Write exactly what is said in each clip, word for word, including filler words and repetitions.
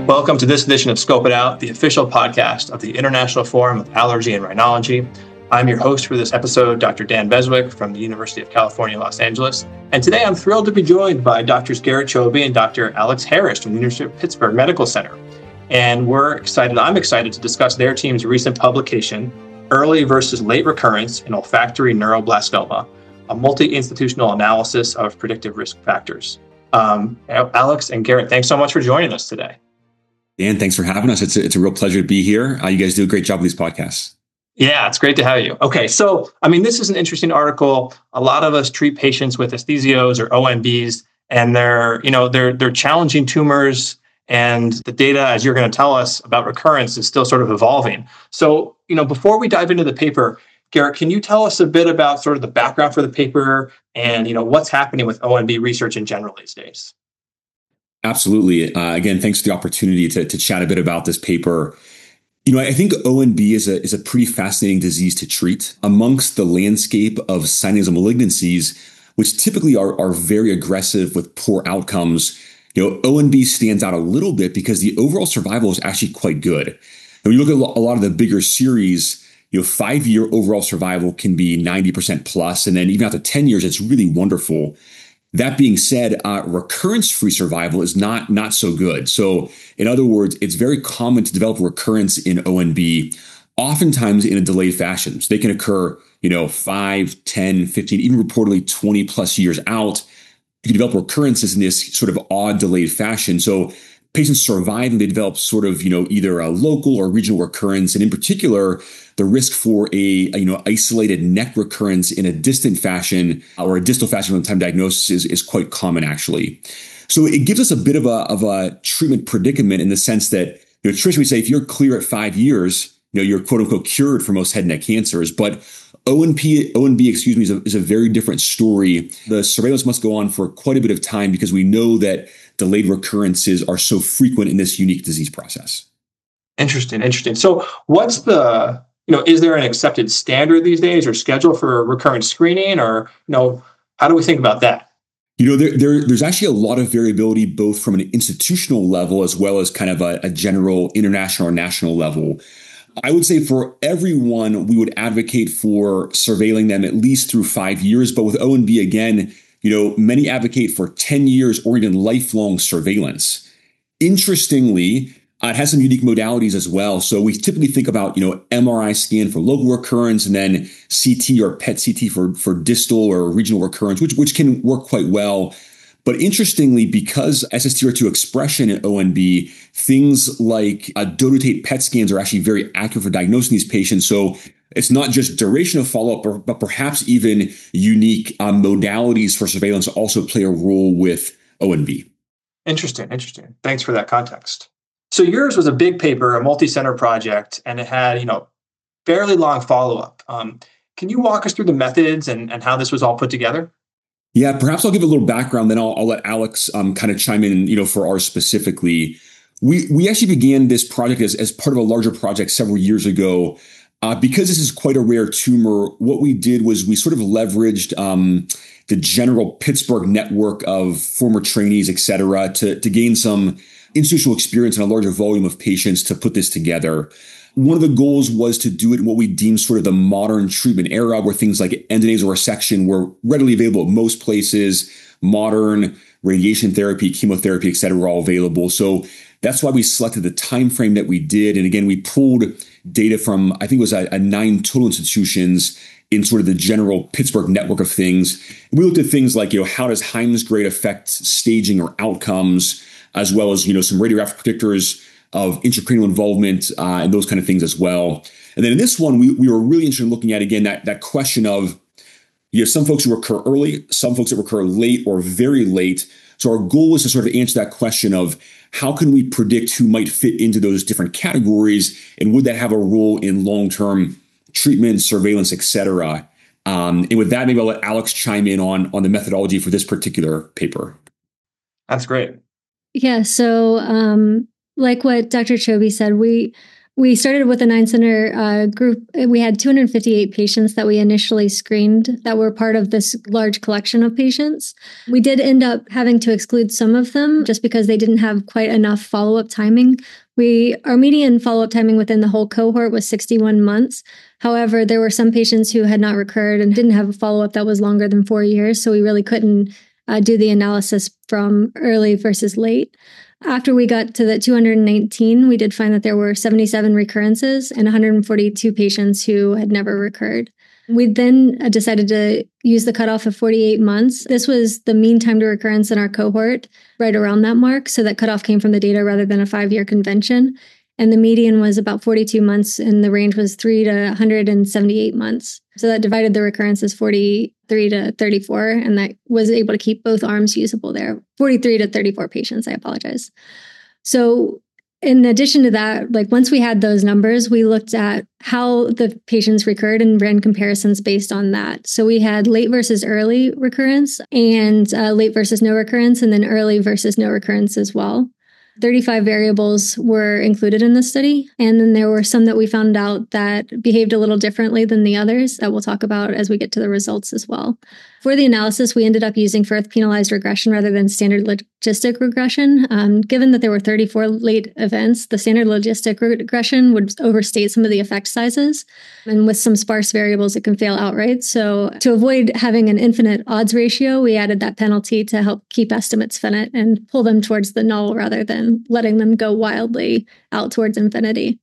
Welcome to this edition of Scope It Out, the official podcast of the International Forum of Allergy and Rhinology. I'm your host for this episode, Doctor Dan Beswick from the University of California, Los Angeles. And today I'm thrilled to be joined by Doctors Garrett Chobe and Doctor Alex Harris from the University of Pittsburgh Medical Center. And we're excited, I'm excited to discuss their team's recent publication, Early versus Late Recurrence in Olfactory Neuroblastoma, a multi-institutional analysis of predictive risk factors. Um, Alex and Garrett, thanks so much for joining us today. Dan, thanks for having us. It's a, it's a real pleasure to be here. Uh, you guys do a great job with these podcasts. Yeah, it's great to have you. Okay, so, I mean, this is an interesting article. A lot of us treat patients with esthesios or O M Bs, and they're, you know, they're they're challenging tumors, and the data, as you're going to tell us about recurrence, is still sort of evolving. So, you know, before we dive into the paper, Garrett, can you tell us a bit about sort of the background for the paper and, you know, what's happening with O M B research in general these days? Absolutely. Uh, again, thanks for the opportunity to, to chat a bit about this paper. You know, I think O M B is a is a pretty fascinating disease to treat. Amongst the landscape of sinusal malignancies, which typically are, are very aggressive with poor outcomes, you know, O M B stands out a little bit because the overall survival is actually quite good. And when you look at a lot of the bigger series, you know, five-year overall survival can be ninety percent plus, and then even after ten years, it's really wonderful. That being said, uh, recurrence-free survival is not, not so good. So in other words, it's very common to develop recurrence in O M B, oftentimes in a delayed fashion. So they can occur, you know, five, ten, fifteen, even reportedly twenty plus years out. You can develop recurrences in this sort of odd delayed fashion. So patients survive and they develop sort of, you know, either a local or regional recurrence. And in particular, the risk for a, a you know, isolated neck recurrence in a distant fashion or a distal fashion from the time diagnosis is, is quite common, actually. So it gives us a bit of a, of a treatment predicament in the sense that, you know, traditionally we say if you're clear at five years, you know, you're quote unquote cured for most head and neck cancers. But O M B, O M B, excuse me, is a, is a very different story. The surveillance must go on for quite a bit of time because we know that delayed recurrences are so frequent in this unique disease process. Interesting, interesting. So what's the, you know, is there an accepted standard these days or schedule for recurrent screening, or, you know, how do we think about that? You know, there, there, there's actually a lot of variability, both from an institutional level as well as kind of a, a general international or national level. I would say for everyone, we would advocate for surveilling them at least through five years. But with O M B, again, you know, many advocate for ten years or even lifelong surveillance. Interestingly, uh, it has some unique modalities as well. So we typically think about, you know, M R I scan for local recurrence and then C T or P E T C T for, for distal or regional recurrence, which, which can work quite well. But interestingly, because S S T R two expression in O M B, things like uh, dotatate P E T scans are actually very accurate for diagnosing these patients. So it's not just duration of follow-up, but perhaps even unique um, modalities for surveillance also play a role with O M B. Interesting, interesting. Thanks for that context. So yours was a big paper, a multi-center project, and it had, you know, fairly long follow-up. Um, can you walk us through the methods and, and how this was all put together? Yeah, perhaps I'll give a little background, then I'll, I'll let Alex um, kind of chime in, you know, for ours specifically. We we actually began this project as, as part of a larger project several years ago. Uh, because this is quite a rare tumor, what we did was we sort of leveraged um, the general Pittsburgh network of former trainees, et cetera, to, to gain some institutional experience and a larger volume of patients to put this together. One of the goals was to do it in what we deem sort of the modern treatment era, where things like endonasal resection were readily available at most places, modern radiation therapy, chemotherapy, et cetera, were all available. So that's why we selected the time frame that we did. And again, we pulled data from, I think it was a, a nine total institutions in sort of the general Pittsburgh network of things. We looked at things like, you know, how does Hyman's grade affect staging or outcomes, as well as, you know, some radiographic predictors of intracranial involvement uh, and those kind of things as well. And then in this one, we, we were really interested in looking at, again, that, that question of, you have some folks who recur early, some folks that recur late or very late. So our goal is to sort of answer that question of how can we predict who might fit into those different categories, and would that have a role in long-term treatment, surveillance, et cetera. Um, and with that, maybe I'll let Alex chime in on, on the methodology for this particular paper. That's great. Yeah. So um, like what Doctor Chobe said, we We started with a nine center uh, group. We had two hundred fifty-eight patients that we initially screened that were part of this large collection of patients. We did end up having to exclude some of them just because they didn't have quite enough follow-up timing. We Our median follow-up timing within the whole cohort was sixty-one months. However, there were some patients who had not recurred and didn't have a follow-up that was longer than four years, so we really couldn't uh, do the analysis from early versus late. After we got to the two hundred nineteen, we did find that there were seventy-seven recurrences and one hundred forty-two patients who had never recurred. We then decided to use the cutoff of forty-eight months. This was the mean time to recurrence in our cohort, right around that mark. So that cutoff came from the data rather than a five-year convention. And the median was about forty-two months, and the range was three to one hundred seventy-eight months. So that divided the recurrences forty-three to thirty-four, and that was able to keep both arms usable there. forty-three to thirty-four patients, I apologize. So in addition to that, like once we had those numbers, we looked at how the patients recurred and ran comparisons based on that. So we had late versus early recurrence and uh, late versus no recurrence, and then early versus no recurrence as well. thirty-five variables were included in this study. And then there were some that we found out that behaved a little differently than the others that we'll talk about as we get to the results as well. For the analysis, we ended up using Firth penalized regression rather than standard logistic regression. Um, given that there were thirty-four late events, the standard logistic regression would overstate some of the effect sizes. And with some sparse variables, it can fail outright. So to avoid having an infinite odds ratio, we added that penalty to help keep estimates finite and pull them towards the null rather than letting them go wildly out towards infinity.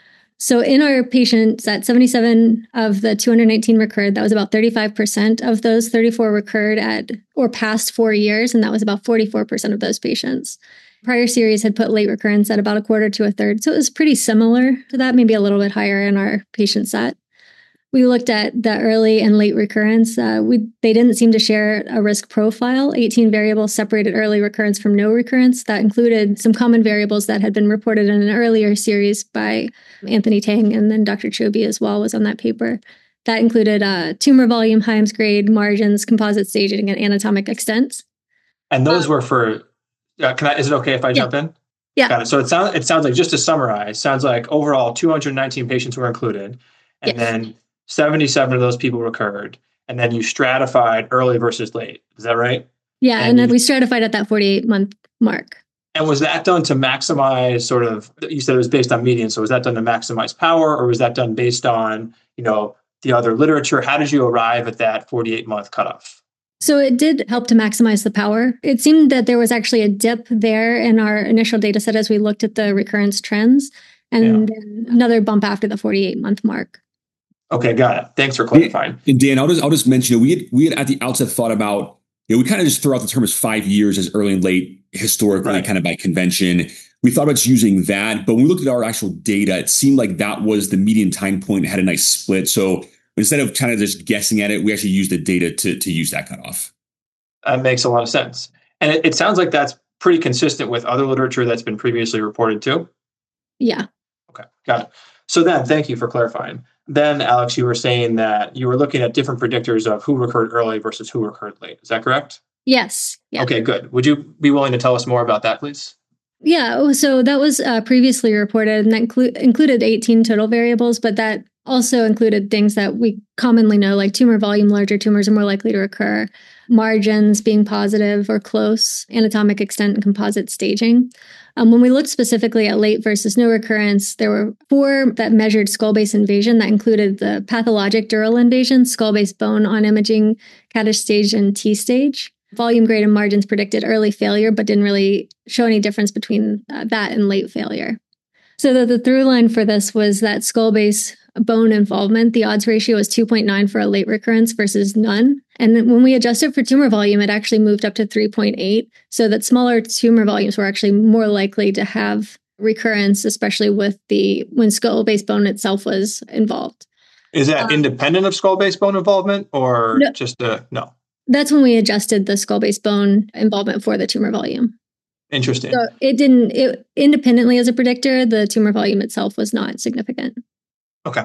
So in our patients, that seventy-seven of the two hundred nineteen recurred. That was about thirty-five percent of those. thirty-four recurred at or past four years, and that was about forty-four percent of those patients. Prior series had put late recurrence at about a quarter to a third, so it was pretty similar to that, maybe a little bit higher in our patient set. We looked at the early and late recurrence. Uh, we they didn't seem to share a risk profile. eighteen variables separated early recurrence from no recurrence. That included some common variables that had been reported in an earlier series by Anthony Tang, and then Doctor Chobe as well was on that paper. That included uh, tumor volume, Hyams grade, margins, composite staging, and anatomic extent. And those uh, were for, uh, can I, is it okay if I yeah. jump in? Yeah. Got it. So it sounds, it sounds like, just to summarize, sounds like overall two hundred nineteen patients were included, and yes. then seventy-seven of those people recurred, and then you stratified early versus late. Is that right? Yeah, and, and then we stratified at that forty-eight month mark. And was that done to maximize sort of, you said it was based on median, so was that done to maximize power, or was that done based on, you know, the other literature? How did you arrive at that forty-eight month cutoff? So it did help to maximize the power. It seemed that there was actually a dip there in our initial data set as we looked at the recurrence trends, and yeah. then another bump after the forty-eight month mark. Okay, got it. Thanks for clarifying. And Dan, I'll just I'll just mention, you know, we had we had at the outset thought about, you know, we kind of just throw out the term as five years as early and late historically, right. kind of by convention. We thought about using that, but when we looked at our actual data, it seemed like that was the median time point. It had a nice split. So instead of kind of just guessing at it, we actually used the data to to use that cutoff. That makes a lot of sense. And it, it sounds like that's pretty consistent with other literature that's been previously reported too. Yeah. Okay, got it. So then, thank you for clarifying. Then, Alex, you were saying that you were looking at different predictors of who recurred early versus who recurred late. Is that correct? Yes. Yeah. Okay, good. Would you be willing to tell us more about that, please? Yeah. So that was uh, previously reported, and that inclu- included eighteen total variables, but that also included things that we commonly know, like tumor volume. Larger tumors are more likely to recur, margins being positive or close, anatomic extent, and composite staging. Um, when we looked specifically at late versus no recurrence, there were four that measured skull base invasion. That included the pathologic dural invasion, skull base bone on imaging, Kaddish stage, and T stage. Volume grade and margins predicted early failure, but didn't really show any difference between uh, that and late failure. So the, the through line for this was that skull base bone involvement, the odds ratio was two point nine for a late recurrence versus none. And then when we adjusted for tumor volume, it actually moved up to three point eight. So that smaller tumor volumes were actually more likely to have recurrence, especially with the when skull base bone itself was involved. Is that um, independent of skull base bone involvement, or no, just a no? That's when we adjusted the skull base bone involvement for the tumor volume. Interesting. So it didn't, it independently as a predictor, the tumor volume itself was not significant. Okay.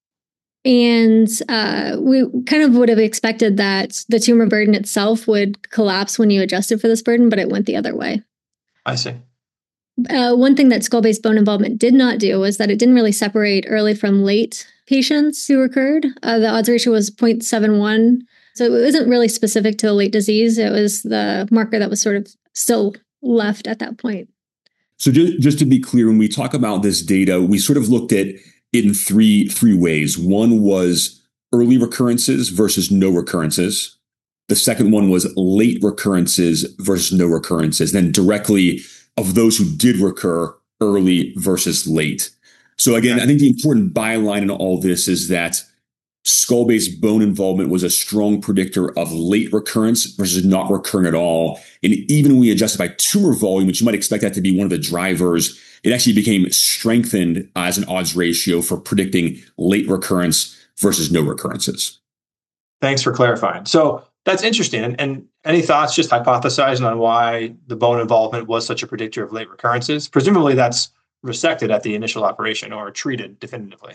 And uh, we kind of would have expected that the tumor burden itself would collapse when you adjusted for this burden, but it went the other way. I see. Uh, one thing that skull-based bone involvement did not do was that it didn't really separate early from late patients who recurred. Uh, the odds ratio was zero point seven one. So it wasn't really specific to a late disease. It was the marker that was sort of still left at that point. So just, just to be clear, when we talk about this data, we sort of looked at it in three, three ways. One was early recurrences versus no recurrences. The second one was late recurrences versus no recurrences. Then directly of those who did recur, early versus late. So again, I think the important byline in all this is that skull-based bone involvement was a strong predictor of late recurrence versus not recurring at all. And even when we adjusted by tumor volume, which you might expect that to be one of the drivers, it actually became strengthened as an odds ratio for predicting late recurrence versus no recurrences. Thanks for clarifying. So that's interesting. And, and any thoughts just hypothesizing on why the bone involvement was such a predictor of late recurrences? Presumably that's resected at the initial operation or treated definitively.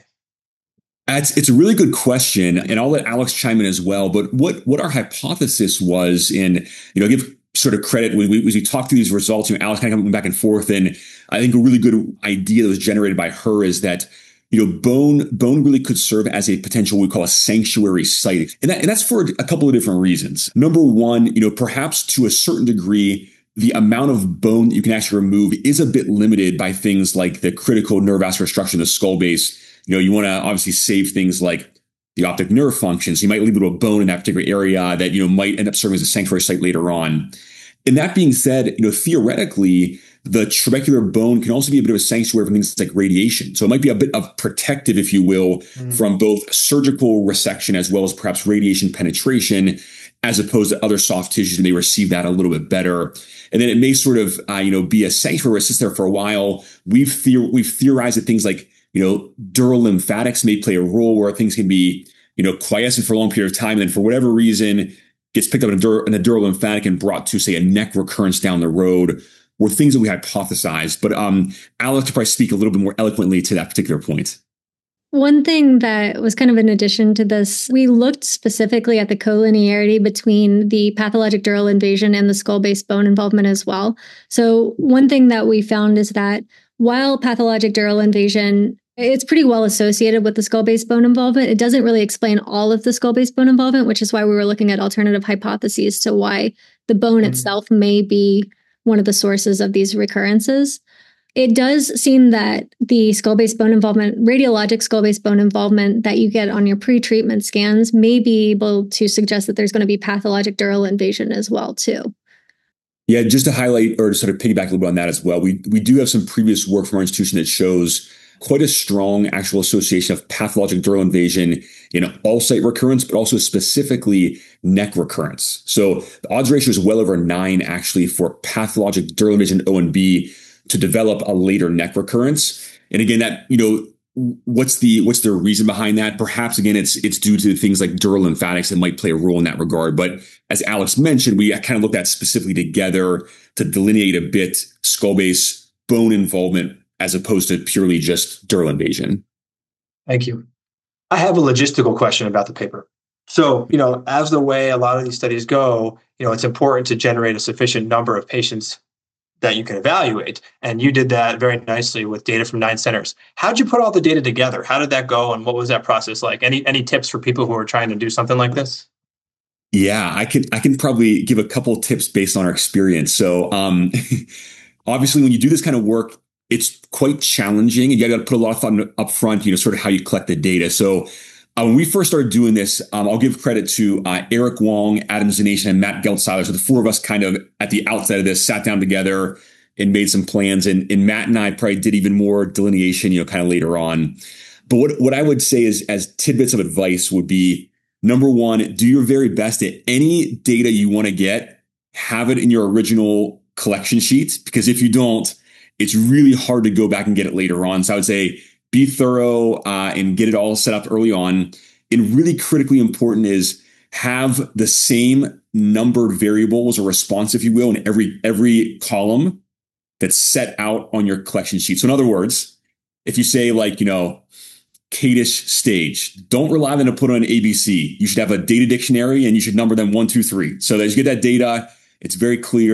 It's, it's a really good question, and I'll let Alex chime in as well. But what, what our hypothesis was, in, you know, give sort of credit when we, as we talked through these results, you know, Alex kind of went back and forth, and I think a really good idea that was generated by her is that, you know, bone bone really could serve as a potential what we call a sanctuary site, and, that, and that's for a couple of different reasons. Number one, you know, perhaps to a certain degree, the amount of bone that you can actually remove is a bit limited by things like the critical neurovascular structure in the skull base. You know, you want to obviously save things like the optic nerve functions. You might leave a little bone in that particular area that, you know, might end up serving as a sanctuary site later on. And that being said, you know, theoretically, the trabecular bone can also be a bit of a sanctuary for things like radiation. So it might be a bit of protective, if you will, mm. from both surgical resection as well as perhaps radiation penetration, as opposed to other soft tissues that may receive that a little bit better. And then it may sort of, uh, you know, be a sanctuary assist there for a while. We've theor- we've theorized that things like, you know, dural lymphatics may play a role where things can be, you know, quiescent for a long period of time, and then for whatever reason gets picked up in a, dur- in a dural lymphatic and brought to, say, a neck recurrence down the road, were things that we hypothesized. But um, Alex could probably speak a little bit more eloquently to that particular point. One thing that was kind of in addition to this, we looked specifically at the collinearity between the pathologic dural invasion and the skull-based bone involvement as well. So one thing that we found is that while pathologic dural invasion, it's pretty well associated with the skull-based bone involvement, it doesn't really explain all of the skull-based bone involvement, which is why we were looking at alternative hypotheses to why the bone mm-hmm. itself may be one of the sources of these recurrences. It does seem that the skull-based bone involvement, radiologic skull-based bone involvement that you get on your pre-treatment scans may be able to suggest that there's going to be pathologic dural invasion as well, too. Yeah, just to highlight or to sort of piggyback a little bit on that as well, we we do have some previous work from our institution that shows quite a strong actual association of pathologic dural invasion in all site recurrence, but also specifically neck recurrence. So the odds ratio is well over nine actually for pathologic dural invasion O and B to develop a later neck recurrence. And again, that, you know, what's the what's the reason behind that? Perhaps again, it's it's due to things like dural lymphatics that might play a role in that regard. But as Alex mentioned, we kind of looked at specifically together to delineate a bit skull base bone involvement as opposed to purely just dural invasion. Thank you. I have a logistical question about the paper. So, you know, as the way a lot of these studies go, you know, it's important to generate a sufficient number of patients that you can evaluate. And you did that very nicely with data from nine centers. How'd you put all the data together? How did that go? And what was that process like? Any any tips for people who are trying to do something like this? Yeah, I can I can probably give a couple of tips based on our experience. So um, obviously, when you do this kind of work, it's quite challenging. You got to put a lot of thought up front, you know, sort of how you collect the data. So uh, when we first started doing this, um, I'll give credit to uh, Eric Wong, Adam Zanation, and Matt Geltzeiler. So the four of us kind of at the outset of this sat down together and made some plans. And, and Matt and I probably did even more delineation, you know, kind of later on. But what, what I would say is, as tidbits of advice would be, number one, do your very best at any data you want to get, have it in your original collection sheet, because if you don't, it's really hard to go back and get it later on. So I would say be thorough uh, and get it all set up early on. And really critically important is have the same numbered variables or response, if you will, in every every column that's set out on your collection sheet. So in other words, if you say like, you know, Kadish stage, don't rely on them to put on A B C. You should have a data dictionary and you should number them one, two, three. So that you get that data, it's very clear.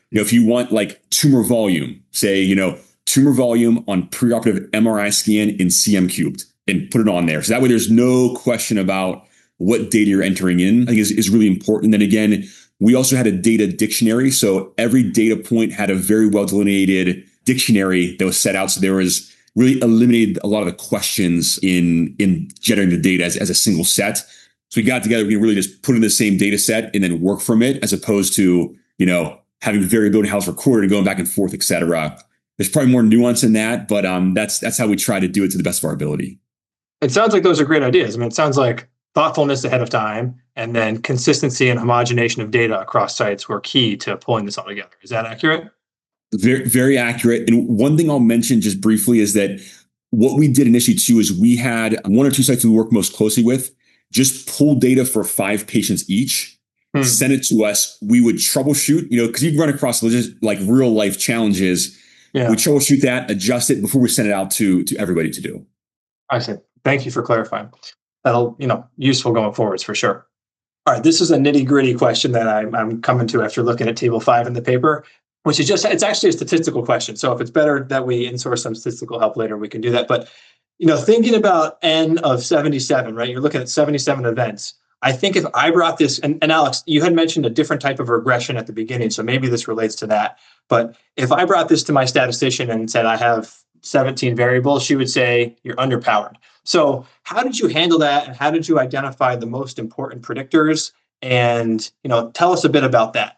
you know, if you want like tumor volume, say, you know, tumor volume on preoperative M R I scan in C M cubed and put it on there. So that way there's no question about what data you're entering in, I think is, is really important. And then again, we also had a data dictionary. So every data point had a very well delineated dictionary that was set out. So there was really eliminated a lot of the questions in, in generating the data as, as a single set. So we got together, we really just put in the same data set and then work from it, as opposed to, you know, having variability in how it's recorded and going back and forth, et cetera. There's probably more nuance in that, but um, that's that's how we try to do it to the best of our ability. It sounds like those are great ideas. I mean, it sounds like thoughtfulness ahead of time and then consistency and homogenation of data across sites were key to pulling this all together. Is that accurate? Very, very accurate. And one thing I'll mention just briefly is that what we did initially too is we had one or two sites we worked most closely with just pull data for five patients each, hmm. send it to us. We would troubleshoot, you know, because you run across like real life challenges. Yeah. We troubleshoot that, adjust it before we send it out to, to everybody to do. I see. Thank you for clarifying. That'll, you know, useful going forwards for sure. All right. This is a nitty gritty question that I'm, I'm coming to after looking at table five in the paper, which is just, it's actually a statistical question. So if it's better that we insource some statistical help later, we can do that. But, you know, thinking about N of seventy-seven, right? You're looking at seventy-seven events. I think if I brought this, and, and Alex, you had mentioned a different type of regression at the beginning, so maybe this relates to that. But if I brought this to my statistician and said I have seventeen variables, she would say you're underpowered. So how did you handle that? And how did you identify the most important predictors? And, you know, tell us a bit about that.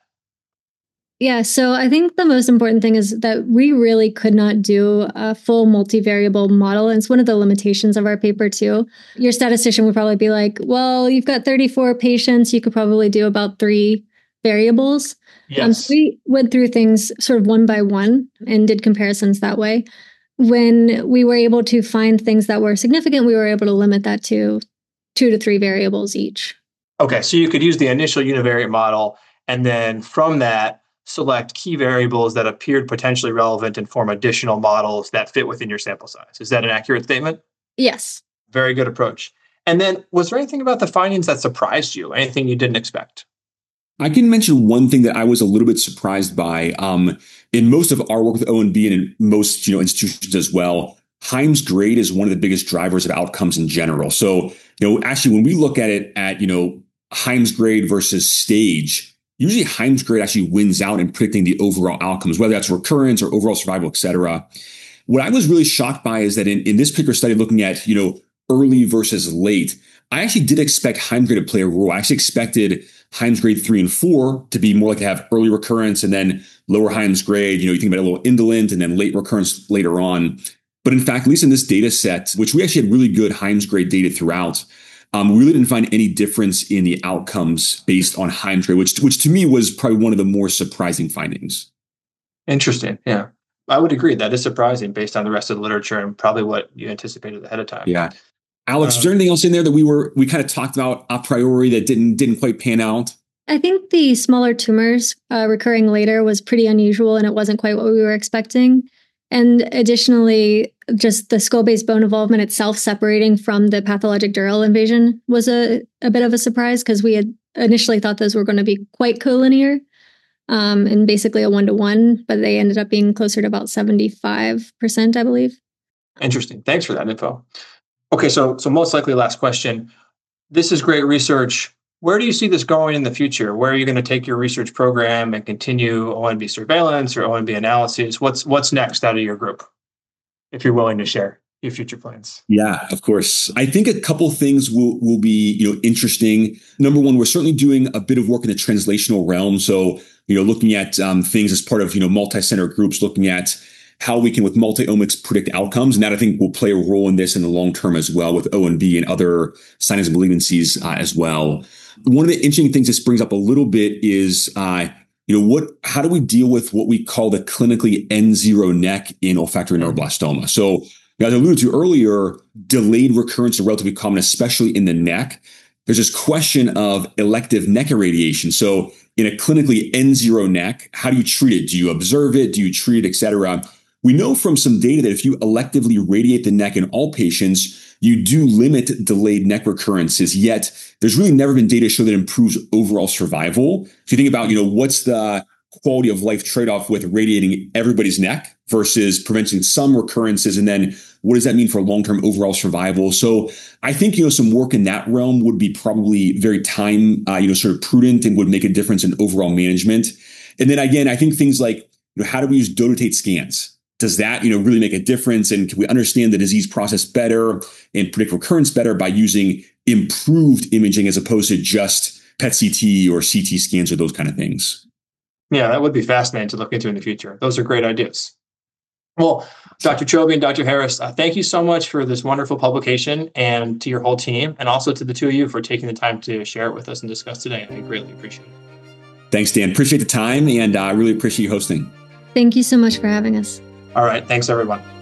Yeah, so I think the most important thing is that we really could not do a full multivariable model. And it's one of the limitations of our paper too. Your statistician would probably be like, well, you've got thirty-four patients. You could probably do about three variables. Yes. Um, so we went through things sort of one by one and did comparisons that way. When we were able to find things that were significant, we were able to limit that to two to three variables each. Okay, so you could use the initial univariate model, and then from that, select key variables that appeared potentially relevant and form additional models that fit within your sample size. Is that an accurate statement? Yes. Very good approach. And then was there anything about the findings that surprised you? Anything you didn't expect? I can mention one thing that I was a little bit surprised by. Um, in most of our work with O and B and in most, you know, institutions as well, Himes grade is one of the biggest drivers of outcomes in general. So, you know, actually, when we look at it at, you know, Himes grade versus stage, usually Himes grade actually wins out in predicting the overall outcomes, whether that's recurrence or overall survival, et cetera. What I was really shocked by is that in, in this particular study, looking at, you know, early versus late, I actually did expect Himes grade to play a role. I actually expected Himes grade three and four to be more like to have early recurrence and then lower Himes grade. You know, you think about a little indolent and then late recurrence later on. But in fact, at least in this data set, which we actually had really good Himes grade data throughout, um, we really didn't find any difference in the outcomes based on Himes grade, which, which to me was probably one of the more surprising findings. Interesting. Yeah, I would agree. That is surprising based on the rest of the literature and probably what you anticipated ahead of time. Yeah. Alex, uh, is there anything else in there that we were we kind of talked about a priori that didn't didn't quite pan out? I think the smaller tumors uh, recurring later was pretty unusual, and it wasn't quite what we were expecting. And additionally, just the skull-based bone involvement itself separating from the pathologic dural invasion was a, a bit of a surprise, because we had initially thought those were going to be quite collinear um, and basically a one-to-one, but they ended up being closer to about seventy-five percent, I believe. Interesting. Thanks for that info. Okay, so so most likely last question. This is great research. Where do you see this going in the future? Where are you going to take your research program and continue O and B surveillance or O and B analyses? What's what's next out of your group, if you're willing to share your future plans? Yeah, of course. I think a couple things will will be, you know, interesting. Number one, we're certainly doing a bit of work in the translational realm. So, you know, looking at um, things as part of, you know, multi-center groups, looking at how we can, with multi-omics, predict outcomes. And that, I think, will play a role in this in the long term as well, with O and B and other sinus malignancies uh, as well. One of the interesting things this brings up a little bit is, uh, you know, what? How do we deal with what we call the clinically N zero N E C in olfactory neuroblastoma? So, as I alluded to earlier, delayed recurrence are relatively common, especially in the neck. There's this question of elective neck irradiation. So, in a clinically N zero N E C, how do you treat it? Do you observe it? Do you treat it, et cetera? We know from some data that if you electively radiate the neck in all patients, you do limit delayed neck recurrences, yet there's really never been data to show that improves overall survival. So you think about, you know, what's the quality of life trade-off with radiating everybody's neck versus preventing some recurrences. And then what does that mean for long-term overall survival? So I think, you know, some work in that realm would be probably very time, uh, you know, sort of prudent and would make a difference in overall management. And then again, I think things like, you know, how do we use dotatate scans? Does that, you know, really make a difference? And can we understand the disease process better and predict recurrence better by using improved imaging as opposed to just P E T C T or C T scans or those kind of things? Yeah, that would be fascinating to look into in the future. Those are great ideas. Well, Doctor Chobe and Doctor Harris, uh, thank you so much for this wonderful publication, and to your whole team, and also to the two of you for taking the time to share it with us and discuss today. I greatly appreciate it. Thanks, Dan. Appreciate the time, and I uh, really appreciate you hosting. Thank you so much for having us. All right. Thanks, everyone.